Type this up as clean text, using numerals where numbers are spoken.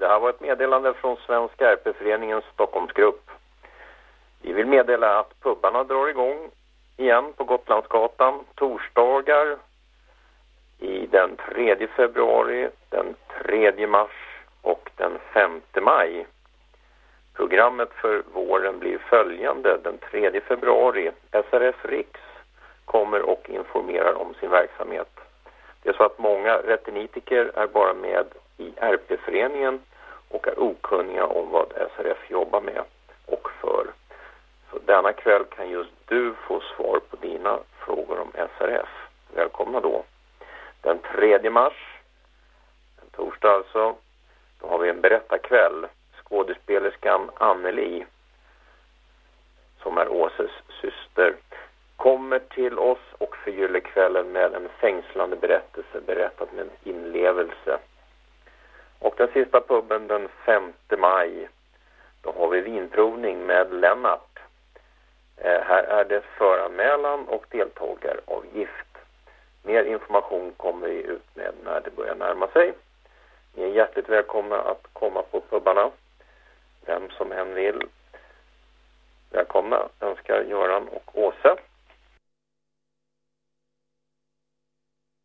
Det här var ett meddelande från Svenska RP-föreningens Stockholmsgrupp. Vi vill meddela att pubbarna drar igång igen på Gotlandsgatan torsdagar i den 3 februari, den 3 mars och den 5 maj. Programmet för våren blir följande. Den 3 februari, SRF Riks kommer och informerar om sin verksamhet. Det är så att många retinitiker är bara med i RP-föreningen och är okunniga om vad SRF jobbar med och för. Så denna kväll kan just du få svar på dina frågor om SRF. Välkomna då. Den 3 mars, en torsdag alltså, då har vi en berättarkväll. Skådespelerskan Anneli, som är Åses syster, kommer till oss och förgyller kvällen med en fängslande berättelse berättad med inlevelse. Och den sista pubben den 5 maj, då har vi vinprovning med Lennart. Här är det föranmälan och deltagaravgift. Mer information kommer vi ut med när det börjar närma sig. Ni är hjärtligt välkomna att komma på pubbarna. Vem som än vill. Välkomna önskar Göran och Åse.